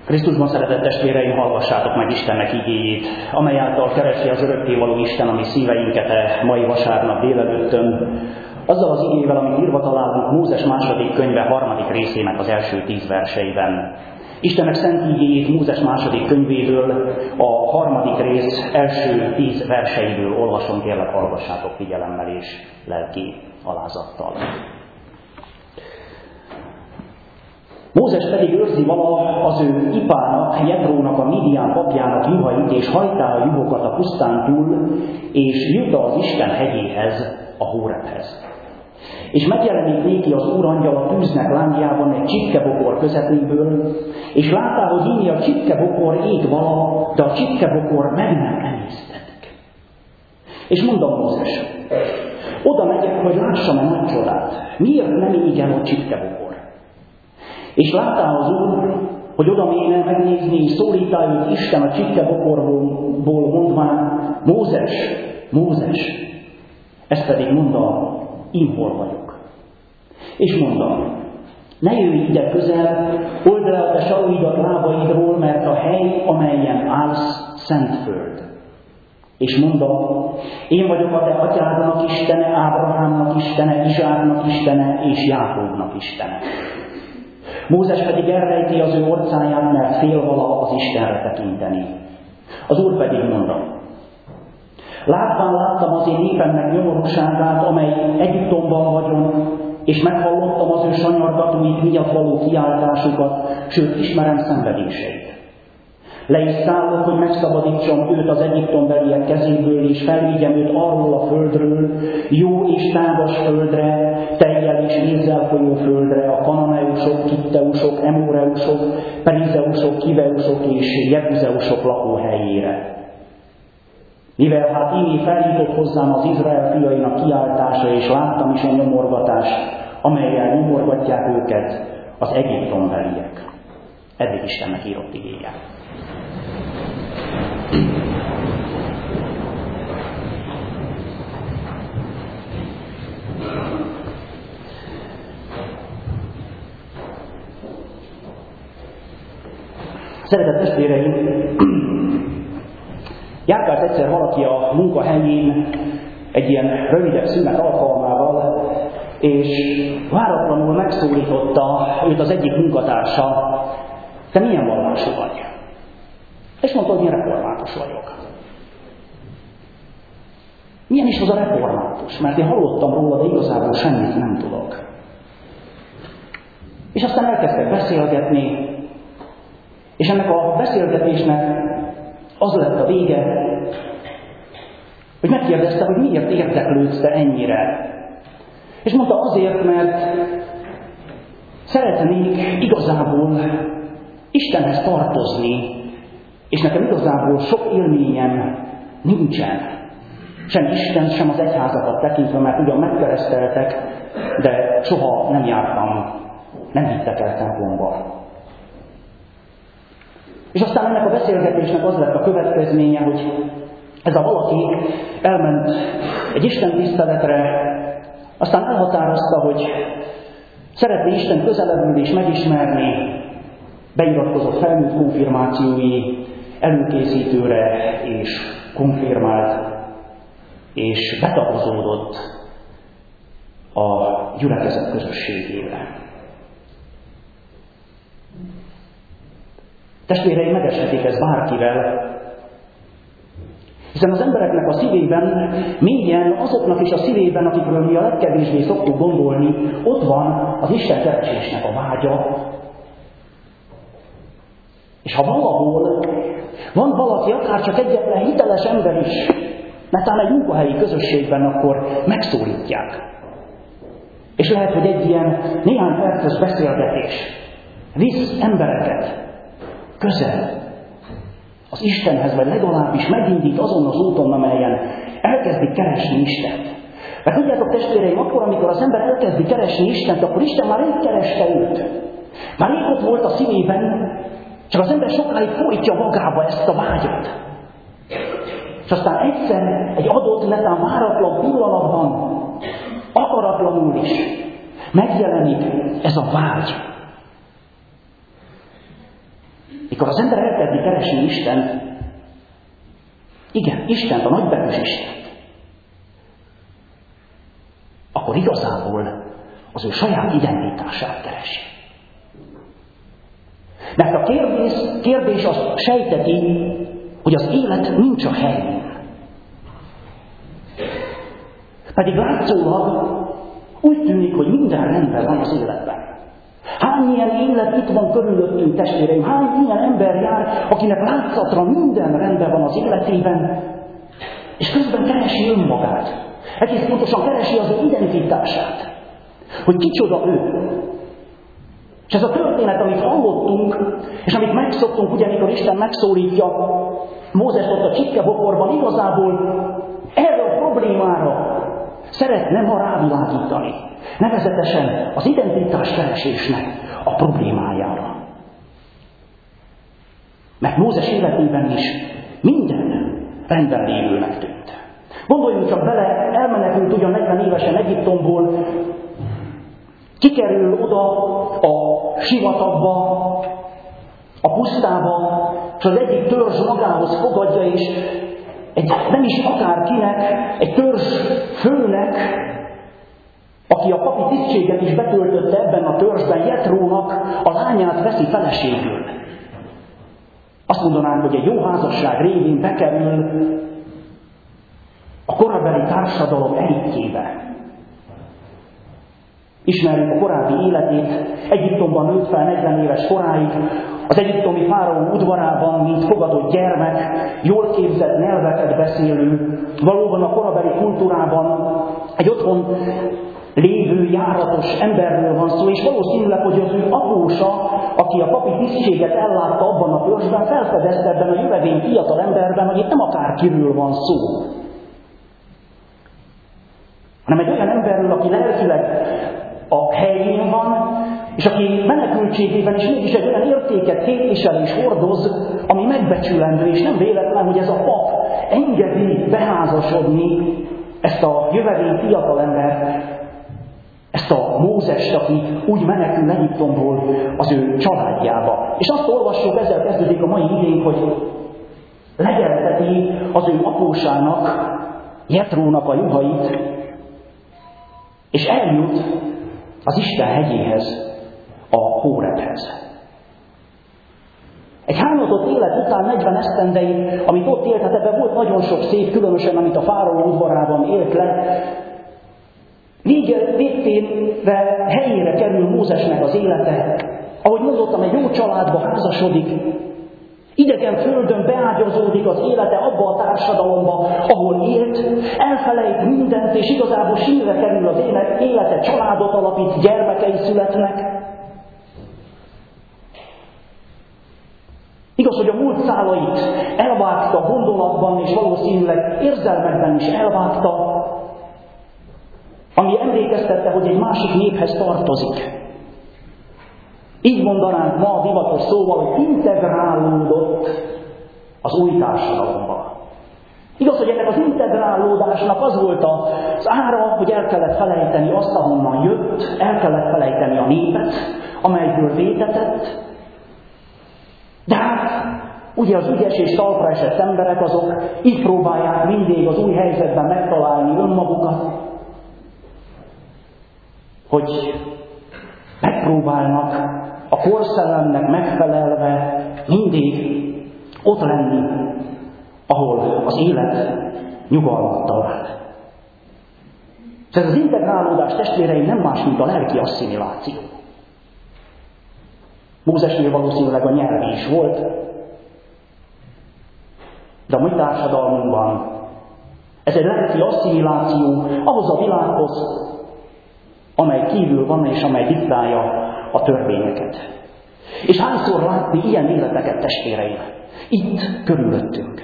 Krisztusban szeretett testvéreim, hallgassátok meg Istennek igéjét, amely által keresi az örökkévaló Isten a mi szíveinket a mai vasárnap délelőttön, azzal az igével, amit írva találunk Mózes második könyve 3. részének az első 10 verseiben. Istennek szent igéjét Mózes második könyvéből, a 3. rész első 10 verseiből olvasom, kérlek, hallgassátok figyelemmel és lelki alázattal. Mózes pedig őrzi vala az ő ipának, Jetrónak, a Midian papjának juhait, és hajtá a juhokat a pusztán túl, és jut az Isten hegyéhez, a Hórebhez. És megjelenik néki az Úrangyal a tűznek lángjában egy csipkebokor közepéből, és látá, hogy inni a csipkebokor ég vala, de a csipkebokor meg nem emésztetik. És mondta Mózes, oda megyek, hogy lássam a nagy csodát, miért nem ég el a csipkebokor? És láttál az Úr, hogy oda méne megnézni, és szólítá őt Isten a csipkebokorból mondván, Mózes, Mózes, ezt pedig mondta, én hol vagyok. És mondta, ne jöjj ide közel, old le a te saruidat lábaidról, mert a hely, amelyen állsz, szent föld. És mondta, én vagyok a te atyádnak Istene, Ábrahámnak Istene, Izsáknak Istene és Jákóbnak Istene. Mózes pedig elrejti az ő orcáját, mert fél vala az Istenre tekinteni. Az Úr pedig mondta, látván láttam az én népemnek nyomorúságát, amely Egyiptomban vagyon, és meghallottam az ő sanyargatóit miatt való kiáltásukat, sőt ismerem szenvedéseit. Le is szállok, hogy megszabadítsam őt az egyiptombeliek kezéből, és felvigyem őt arról a földről, jó és tágas földre, tejjel és vízzel folyó földre, a kananeusok, kitteusok, emóreusok, perizeusok, kiveusok és jebuzeusok lakóhelyére. Mivel hát ímé felhívott hozzám az Izrael fiainak kiáltása, és láttam is a nyomorgatást, amellyel nyomorgatják őket az egyiptombeliek. Eddig Istennek írott igéje. Szeretett testvéreim, járkált egyszer valaki a munkahelyén egy ilyen rövidebb szünet alkalmával, és váratlanul megszólította őt az egyik munkatársa, te milyen vallású vagy? És mondta, hogy én református vagyok. Milyen is az a református? Mert én hallottam róla, de igazából semmit nem tudok. És aztán elkezdtek beszélgetni, és ennek a beszélgetésnek az lett a vége, hogy megkérdezte, hogy miért érdeklődsz te ennyire. És mondta, azért, mert szeretnék igazából Istenhez tartozni, és nekem igazából sok élményem nincsen. Sem Isten, sem az egyházakat tekintve, mert ugyan megkereszteltek, de soha nem jártam, nem hittek el templomba. És aztán ennek a beszélgetésnek az lett a következménye, hogy ez a valaki elment egy istentiszteletre, aztán elhatározta, hogy szeretné Isten közelebbül is megismerni, beiratkozott felnőtt konfirmációi előkészítőre, és konfirmált, és betagozódott a gyülekezet közösségére. Testvéreim, megeshetik ez bárkivel, hiszen az embereknek a szívében, mélyen azoknak is a szívében, akikről mi a legkevésbé szoktuk gondolni, ott van az Isten keresésnek a vágya. És ha valahol van valaki, akár csak egyetlen hiteles ember is, netán egy munkahelyi közösségben, akkor megszólítják. És lehet, hogy egy ilyen néhány perces beszélgetés visz embereket közel az Istenhez, vagy legalábbis megindít azon az úton, amelyen elkezdik keresni Istent. Mert tudjátok, testvéreim, akkor, amikor az ember elkezdi keresni Istent, akkor Isten már rég kereste őt. Már rég ott volt a szívében, csak az ember sokáig folytja magába ezt a vágyat. És aztán egyszer egy adott, netán váratlan pillanatban, akaratlanul is megjelenik ez a vágy. Mikor az ember elkezdi keresni Istent, igen, Istent, a nagybetűs Istent, akkor igazából az ő saját identitását keresi. Mert a kérdés azt sejteti, hogy az élet nincs a helyén. Pedig látszólag úgy tűnik, hogy minden rendben van az életben. Hány ilyen élet itt van körülöttünk, testvéreim, hány ilyen ember jár, akinek látszatra minden rendben van az életében, és közben keresi önmagát. Egész pontosan keresi az ő identitását, hogy kicsoda ő. És ez a történet, amit hallottunk, és amit megszoktunk, ugye, amikor Isten megszólítja Mózest ott a csipkebokorban, igazából erre a problémára szeretne ma rávilágítani. Nevezetesen az identitás keresésnek a problémájára. Mert Mózes életében is minden rendben lévőnek tűnt. Gondoljunk csak bele, elmenekült ugyan 40 évesen Egyiptomból, kikerül oda a sivatagba, a pusztába, és az egyik törzs magához fogadja, és nem is akárkinek, egy törzs főnek, aki a papi tisztséget is betöltötte ebben a törzsben, Jetrónak a lányát veszi feleségül. Azt mondanánk, hogy egy jó házasság révén bekerül a korabeli társadalom elitjébe. Ismerjük a korábbi életét, Egyiptomban nőtt fel 40 éves koráig, az egyiptomi fáraó udvarában, mint fogadott gyermek, jól képzett nyelveket beszélő, valóban a korabeli kultúrában egy otthon lévő, járatos emberről van szó, és valószínűleg, hogy az ő apósa, aki a papi tisztséget ellátta abban a törzsben, felfedezte ebben a jövevény fiatal emberben, hogy itt nem akárkiről van szó, hanem egy olyan emberről, aki lelkileg a helyén van, és aki menekültségében is mégis egy olyan értéket képvisel és hordoz, ami megbecsülendő, és nem véletlen, hogy ez a pap engedi beházasodni ezt a jövevény fiatalembert, ezt a Mózest, aki úgy menekül Egyiptomból az ő családjába. És azt olvassuk, ezzel kezdődik a mai igénk, hogy legelteti az ő apósának, Jetrónak a juhait, és eljut az Isten hegyéhez, a Hórebhez. Egy hányadott élet után 40 esztendeig, amit ott élt, hát ebben volt nagyon sok szép, különösen amit a fáraó udvarában élt le, végtére helyére kerül Mózesnek az élete. Ahogy mondottam, egy jó családba házasodik, idegen földön beágyazódik az élete abba a társadalomba, ahol élt, elfelejt mindent, és igazából sínre kerül az élete, családot alapít, gyermekei születnek. Igaz, hogy a múlt szálait elvágta gondolatban, és valószínűleg érzelmekben is elvágta, ami emlékeztette, hogy egy másik néphez tartozik. Így mondanánk ma a divatos szóval, hogy integrálódott az új társadalomba. Igaz, hogy ennek az integrálódásnak az volt az ára, hogy el kellett felejteni azt, ahonnan jött, el kellett felejteni a népet, amelyből vétetett. De hát, ugye az ügyes és talpra esett emberek azok így próbálják mindig az új helyzetben megtalálni önmagukat, hogy megpróbálnak a korszellemnek megfelelve mindig ott lenni, ahol az élet nyugalmat talál. Ez az integrálódás, testvéreim, nem más, mint a lelki asszimiláció. Mózesnél valószínűleg a nyelv is volt, de a mi társadalmunkban ez egy lelki asszimiláció ahhoz a világhoz, amely kívül van és amely diktálja a törvényeket. És hányszor látni ilyen életeket, testvéreim, itt körülöttünk.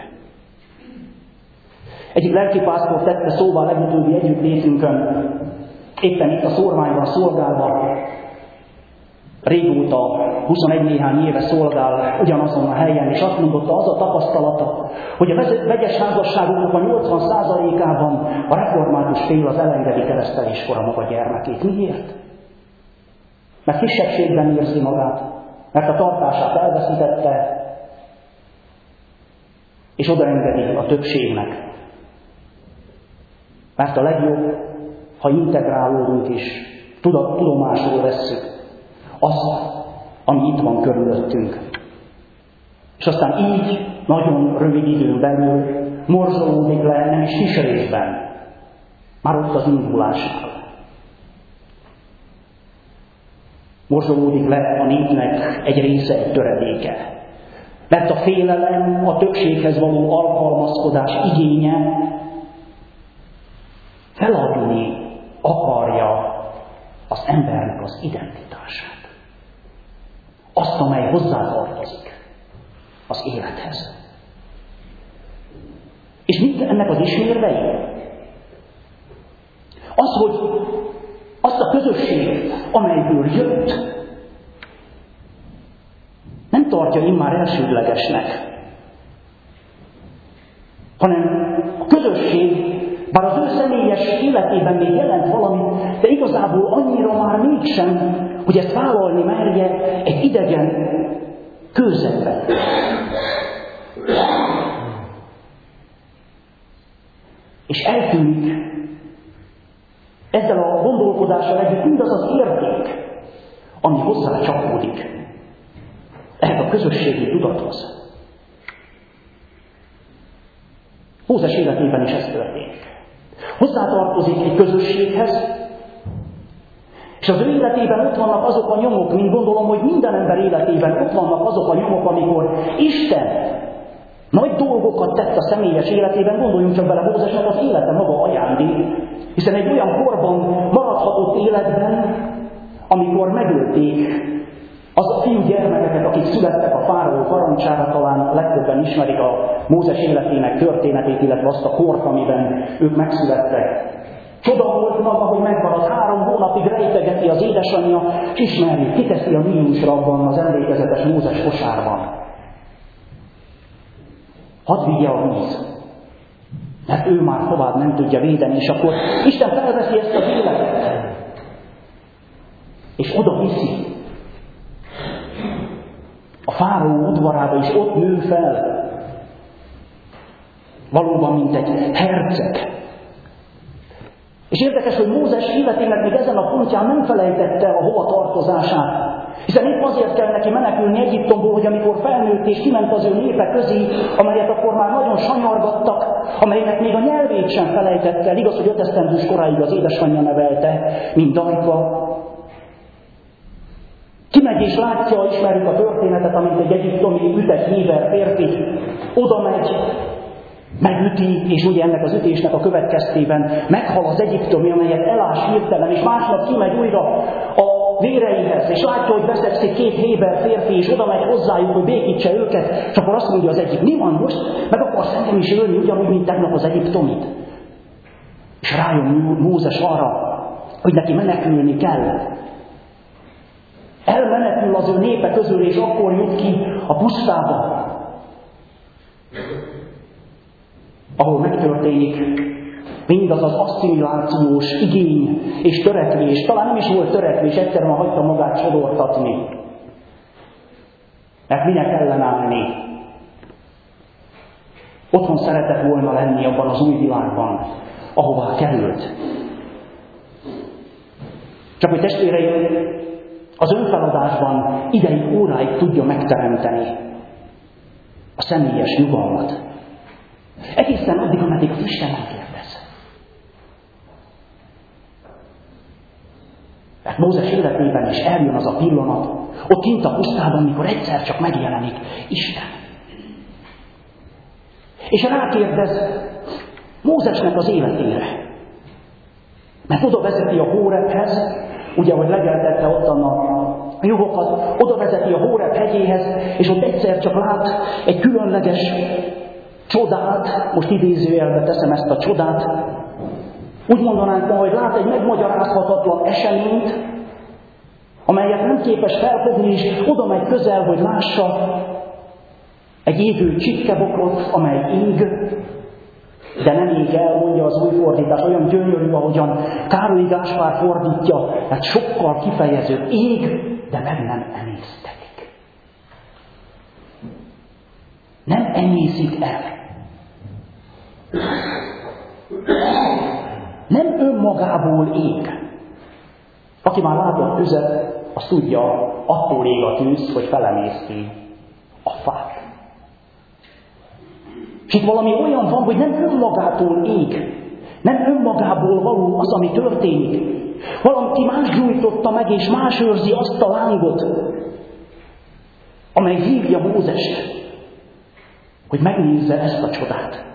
Egyik lelkipásztor tette szóba a legutóbbi együttlétünkön, éppen itt a szórványban szolgálva, régóta, 21 néhány éve szolgál ugyanazon a helyen, és azt mondotta, az a tapasztalata, hogy a vegyes házasságoknak a 80%-ában a református fél az elengedi kereszteléskor a maga gyermekét. Miért? Mert kisebbségben érzi magát, mert a tartását elveszítette, és odaengedik a többségnek. Mert a legjobb, ha integrálódunk és tudomásul vesszük azt, ami itt van körülöttünk. És aztán így nagyon rövid időn belül morzsolódik le, nem is kis részben, már ott az indulásnál. Morzsolódik le a népnek egy része, egy töredéke. Mert a félelem, a többséghez való alkalmazkodás igénye feladni akarja az embernek az identitását. Azt, amely hozzátartozik az élethez. És mit ennek az ismérvei? Az, hogy azt a közösséget, amelyből jött, nem tartja immár elsődlegesnek, hanem a közösség, bár az ő személyes életében még jelent valamit, de igazából annyira már mégsem, hogy ezt vállalni merje egy idegen kőzetben. És eltűnik ezzel a gondolkodással együtt mindaz az érték, ami hozzá csapódik ehhez a közösségi tudathoz. Mózes életében is ez történik. Hozzátartozik egy közösséghez, és az ő életében ott vannak azok a nyomok, mint gondolom, hogy minden ember életében ott vannak azok a nyomok, amikor Isten nagy dolgokat tett a személyes életében, gondoljunk csak bele, Mózesnek az élete maga ajándék, hiszen egy olyan korban maradhatott életben, amikor megölték az a fiúgyermekeket, akik születtek a fáraó parancsára, talán legtöbben ismerik a Mózes életének történetét, illetve azt a kort, amiben ők megszülettek. Csoda volt maga, hogy megmaradt 3 hónapig rejtegeti az édesanyja, és ismerjük, kiteszi a mínuszra abban az emlékezetes Mózes kosárban. Hadd vigye a víz, mert ő már tovább nem tudja védeni, és akkor Isten felveszi ezt az életet, és oda viszi a fáraó udvarába, és ott nő fel, valóban mint egy herceg. És érdekes, hogy Mózes életének még ezen a pontján nem felejtette a hova tartozását. Hiszen épp azért kell neki menekülni Egyiptomból, hogy amikor felnőtt és kiment az ő népe közé, amelyet akkor már nagyon sanyargattak, amelynek még a nyelvét sem felejtette el, igaz, hogy 5 esztendős koráig az édesanyja nevelte, mint Dajka. Kimegy és látja, ismerjük a történetet, amint egy egyiptomi ütett héber férfi oda megy, megüti, és ugye ennek az ütésnek a következtében meghal az egyiptomi, amelyet elás hirtelen, és másnap kimegy újra a véreihez, és látja, hogy veszekszik 2 héber férfi, és oda megy hozzájuk, hogy békítse őket, és akkor azt mondja az egyik, mi van most? Meg akarsz engem is ölni, ugyanúgy, mint tegnap az egyiptomit? És rájön Mózes arra, hogy neki menekülni kell. Elmenekül az ő népe közül, és akkor jut ki a pusztába, ahol megtörténik mindaz az asszimilációs igény és törekvés. Talán nem is volt törekvés, egyszerűen hagyta magát sodortatni. Mert minek ellenállni? Otthon szeretett volna lenni abban az új világban, ahová került. Csak hogy testvéreim, az önfeladásban ideig, óráig tudja megteremteni a személyes nyugalmat. Egészen addig, ameddig az Isten megkérdez. Mert Mózes életében is eljön az a pillanat, ott kint a pusztában, amikor egyszer csak megjelenik Isten. És rákérdez Mózesnek az életére. Mert oda vezeti a Hórebhez, ugye, hogy legeltette ottan a juhokat, oda vezeti a Hóreb hegyéhez, és ott egyszer csak lát egy különleges csodát, most idézőjelbe teszem ezt a csodát, úgy mondanánk ma, hogy lát egy megmagyarázhatatlan eseményt, amelyet nem képes felfogni, és oda megy közel, hogy lássa egy égő csipkebokrot, amely ég, de nem ég el, mondja az új fordítás, olyan gyönyörű, ahogyan Károly Gáspár fordítja, tehát sokkal kifejezőbb. Ég, de meg nem emésztetik. Nem enyészik el. Nem önmagából ég. Aki már látott tüzet, az tudja, attól ég a tűz, hogy felemészti a fát. És itt valami olyan van, hogy nem önmagától ég. Nem önmagából való az, ami történik. Valaki más gyújtotta meg, és más őrzi azt a lángot, amely hívja Mózest, hogy megnézze ezt a csodát.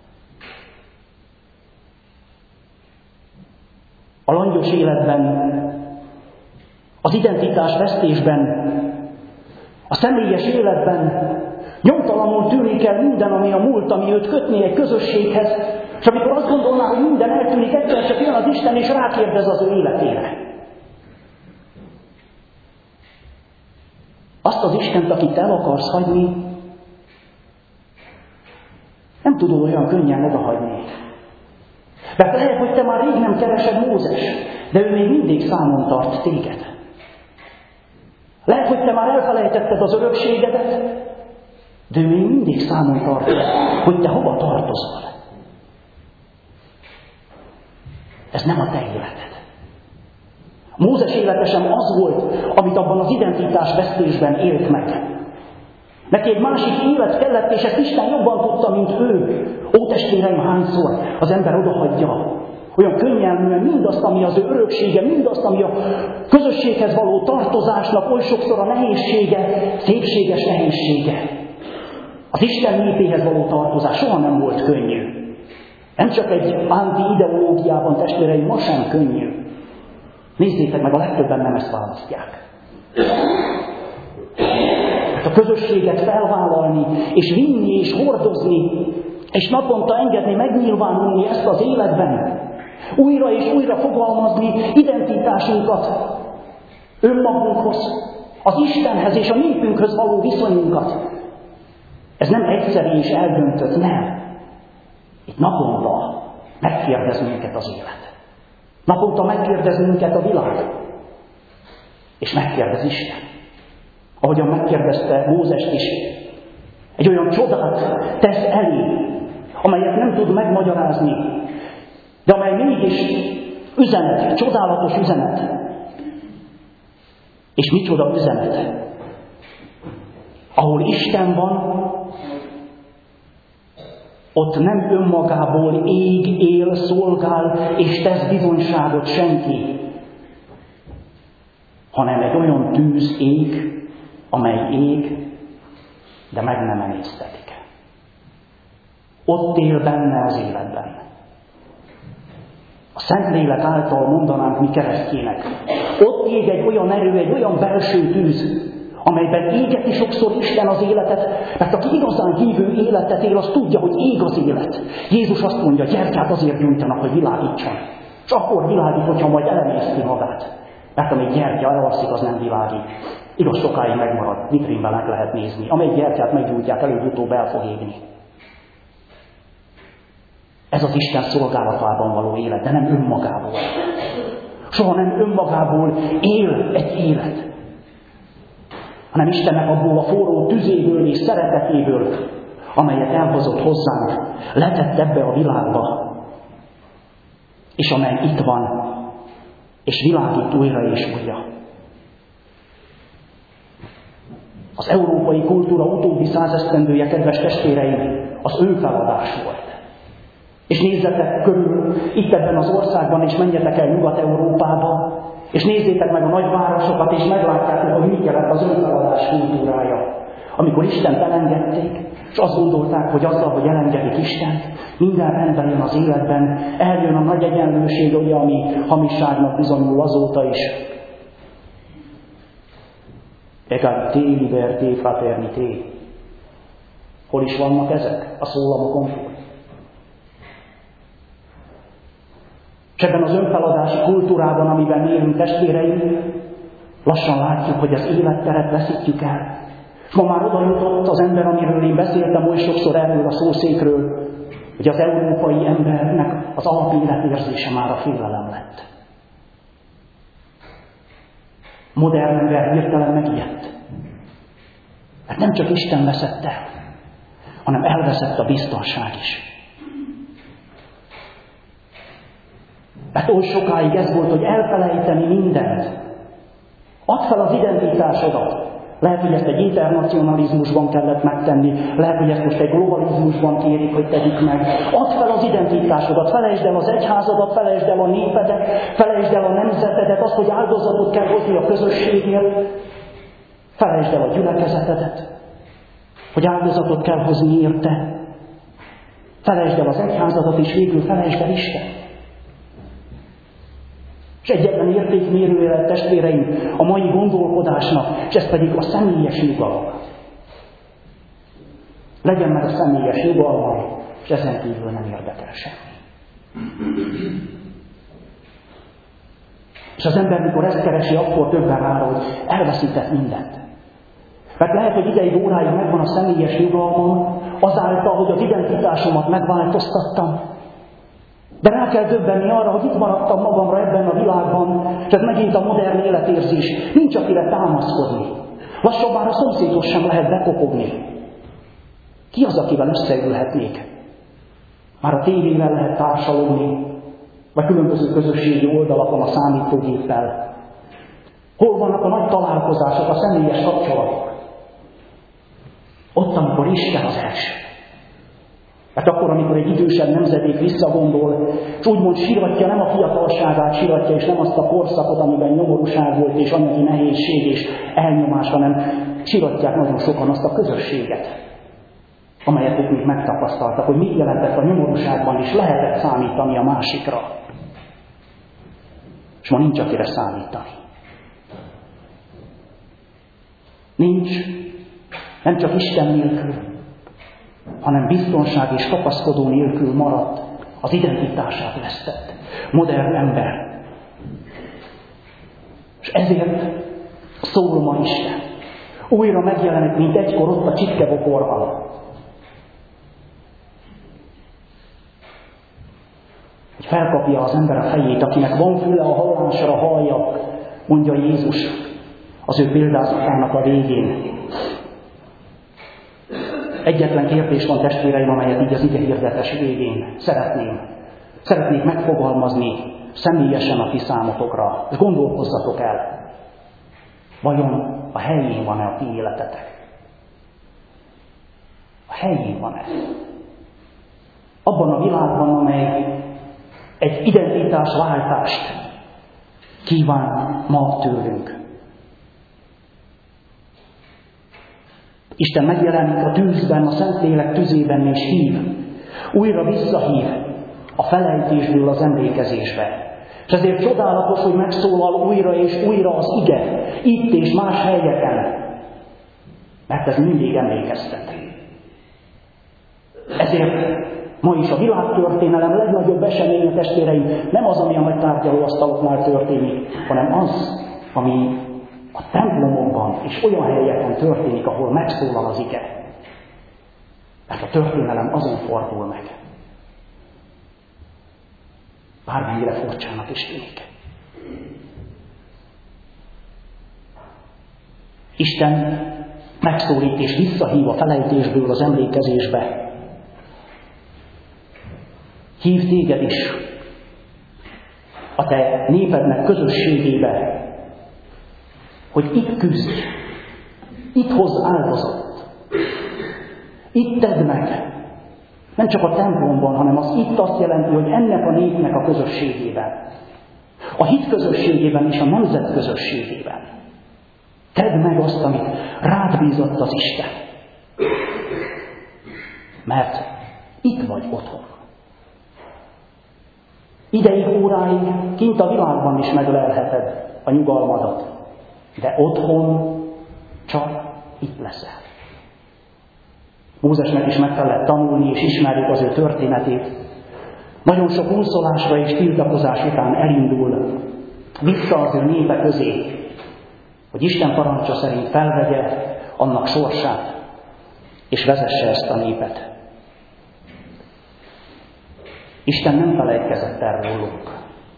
A langyos életben, az identitás vesztésben, a személyes életben nyomtalanul tűnik el minden, ami a múlt, ami őt kötné egy közösséghez, és amikor azt gondolná, hogy minden eltűnik, egyszer csak jön az Isten, és rákérdez az ő életére. Azt az Istent, akit el akarsz hagyni, nem tudod olyan könnyen odahagyni. Mert lehet, hogy te már rég nem keresed Mózes, de ő még mindig számon tart téged. Lehet, hogy te már elfelejtetted az örökségedet, de ő még mindig számon tart, hogy te hova tartozol. Ez nem a te életed. Mózes élete sem az volt, amit abban az identitás vesztésben élt meg. Neki egy másik élet kellett, és ezt Isten jobban tudta, mint ő. Ó, testvéreim, hányszor az ember odahagyja olyan könnyelműen mindazt, ami az ő öröksége, mindazt, ami a közösséghez való tartozásnak oly sokszor a nehézsége, szépséges nehézsége. Az Isten népéhez való tartozás soha nem volt könnyű. Nem csak egy anti-ideológiában, testvéreim, ma sem könnyű. Nézzétek meg, a legtöbben nem ezt választják. A közösséget felvállalni, és vinni, és hordozni, és naponta engedni, megnyilvánulni ezt az életben. Újra és újra fogalmazni identitásunkat önmagunkhoz, az Istenhez és a népünkhöz való viszonyunkat. Ez nem egyszerű és eldöntött, nem. Itt naponta megkérdez minket az élet. Naponta megkérdez minket a világ. És megkérdez Isten. Ahogyan megkérdezte Mózest is. Egy olyan csodát tesz elé, amelyet nem tud megmagyarázni, de amely mégis üzenet, csodálatos üzenet. És micsoda üzenet? Ahol Isten van, ott nem önmagából ég, él, szolgál és tesz bizonyságot senki, hanem egy olyan tűz ég, amely ég, de meg nem emésztetik. Ott él benne az életben. A Szentlélek által mondanánk mi keresztjének. Ott ég egy olyan erő, egy olyan belső tűz, amelyben égeti sokszor Isten az életet, mert aki igazán hívő életet él, az tudja, hogy ég az élet. Jézus azt mondja, gyertyát azért gyújtanak, hogy világítson. És akkor világít, hogyha majd elemészti magát. Mert amíg gyertya elalszik, az nem világít. Igaz, sokáig megmarad, vitrínben meg lehet nézni. Amelyik gyertyát meggyújtják, előbb-utóbb el fog égni. Ez az Isten szolgálatában való élet, de nem önmagából. Soha nem önmagából él egy élet, hanem Istennek abból a forró tüzéből és szeretetéből, amelyet elhozott hozzánk, letett ebbe a világba, és amely itt van, és világít újra és újra. Az európai kultúra utóbbi 100 esztendője, kedves testvéreim, az önfeladás volt. És nézzetek körül itt ebben az országban, és menjetek el Nyugat-Európába, és nézzétek meg a nagyvárosokat, és meglátjátok, hogy mit jelent az önfeladás kultúrája. Amikor Istent elengedték, és azt gondolták, hogy azzal, hogy elengedik Istent, minden rendben jön az életben, eljön a nagy egyenlőség, ugye, ami hamisságnak bizonyul azóta is. Egalité, liberté, fraternité. Hol is vannak ezek a szólamokon? És ebben az önfeladási kultúrában, amiben élünk, testvéreim, lassan látjuk, hogy az életteret veszítjük el. És ma már oda jutott az ember, amiről én beszéltem oly sokszor erről a szószékről, hogy az európai embernek az alapéletérzése már a félelem lett. Modern ember hirtelen megijedt. Mert nem csak Isten veszett el, hanem elveszett a biztonság is. Mert oly sokáig ez volt, hogy elfelejteni mindent. Add fel az identitásodat. Lehet, hogy ezt egy internacionalizmusban kellett megtenni, lehet, hogy ezt most egy globalizmusban kérik, hogy tegyük meg. Add fel az identitásodat, felejtsd el az egyházadat, felejtsd el a népedet, felejtsd el a nemzetedet, azt, hogy áldozatot kell hozni a közösségért, felejtsd el a gyülekezetedet, hogy áldozatot kell hozni érte, felejtsd el az egyházadat, és végül felejtsd el Istent. És egyetlen értékmérője lett, testvéreim, a mai gondolkodásnak, és ez pedig a személyes nyugalom. Legyen meg a személyes nyugalom, és ezen kívül nem érdekel semmi. És az ember, mikor ezt keresi, akkor többen rá, hogy elveszített mindent. Mert lehet, hogy ideig óráig megvan a személyes nyugalmam, azáltal, hogy az identitásomat megváltoztattam. De rá kell döbbenni arra, hogy itt maradtam magamra ebben a világban, és ez megint a modern életérzés. Nincs akire támaszkodni. Lassan már a szomszédhoz sem lehet bekopogni. Ki az, akivel összeülhetnék? Már a tévével lehet társalogni, vagy különböző közösségi oldalakon a számítógéppel. Hol vannak a nagy találkozások, a személyes kapcsolatok? Ott, amikor Isten az első. Mert akkor, amikor egy idősebb nemzedék visszagondol, és úgymond síratja nem a fiatalságát, síratja, és nem azt a korszakot, amiben nyomorúság volt, és anyagi nehézség és elnyomás, hanem síratják nagyon sokan azt a közösséget, amelyet ők még megtapasztaltak, hogy mit jelentett a nyomorúságban is, lehetett számítani a másikra. És ma nincs akire számítani. Nincs, nem csak Isten nélkül, hanem biztonság és kapaszkodó nélkül maradt, az identitását vesztett. Modern ember. És ezért szól ma Isten. Újra megjelenik, mint egykor ott a csipkebokorban. Hogy felkapja az ember a fejét, akinek van füle a hallásra, hallja, mondja Jézus az ő példázatának a végén. Egyetlen kérdés van, testvéreim, amelyet így az ige hirdetés végén szeretnék megfogalmazni személyesen a ti számotokra, és gondolkozzatok el, vajon a helyén van-e a ti életetek? A helyén van-e? Abban a világban, amely egy identitásváltást kíván ma tőlünk. Isten megjelenik a tűzben, a Szentlélek tüzében és hív. Újra visszahív a felejtésből az emlékezésbe. És ezért csodálatos, hogy megszólal újra és újra az ige, itt és más helyeken. Mert ez mindig emlékeztet. Ezért ma is a világtörténelem legnagyobb eseménye, testvéreim, nem az, ami a nagy tárgyalóasztaloknál történik, hanem az, ami a templomokban és olyan helyeken történik, ahol megszólal az ige. Mert a történelem azon fordul meg. Bármennyire furcsának is tűnik. Isten megszólít és visszahív a felejtésből az emlékezésbe. Hív téged is a te népednek közösségébe, hogy itt küzdj, itt hozz áldozatot, itt tedd meg. Nem csak a templomban, hanem az itt azt jelenti, hogy ennek a népnek a közösségében, a hit közösségében és a nemzet közösségében. Tedd meg azt, amit rád bízott az Isten. Mert itt vagy otthon. Ideig, óráig kint a világban is meglelheted a nyugalmadat, de otthon csak itt leszel. Mózesnek is meg kellett tanulni, és ismerjük az ő történetét. Nagyon sok unszolásra és tiltakozás után elindul vissza az ő népe közé, hogy Isten parancsa szerint felvegye annak sorsát, és vezesse ezt a népet. Isten nem felejtkezett el róluk.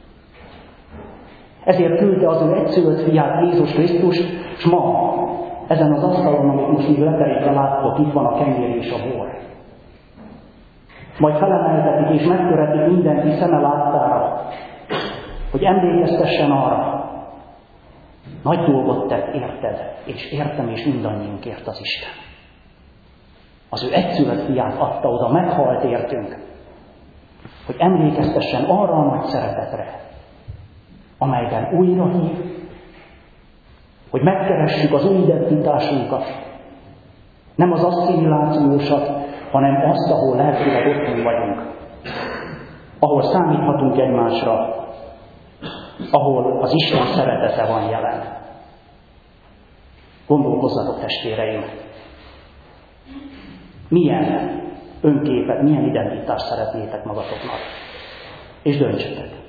Ezért küldte az ő egyszülött fiát, Jézus Krisztus, és ma ezen az asztalon, amit most még leterítve láttok, itt van a kenyér és a bor. majd felemeltetik és megtöretik mindenki szeme láttára, hogy emlékeztessen arra, nagy dolgot tett érted, és értem, és mindannyiunkért az Isten. Az ő egyszülött fiát adta oda, meghalt értünk, hogy emlékeztessen arra a nagy szeretetre, amelyben újra hív, hogy megkeressük az új identitásunkat, nem az asszimilációsat, hanem azt, ahol lelkileg otthon vagyunk, ahol számíthatunk egymásra, ahol az Isten szeretete van jelen. Gondolkozzatok, testvéreim, milyen önképet, milyen identitást szeretnétek magatoknak, és döntsetek.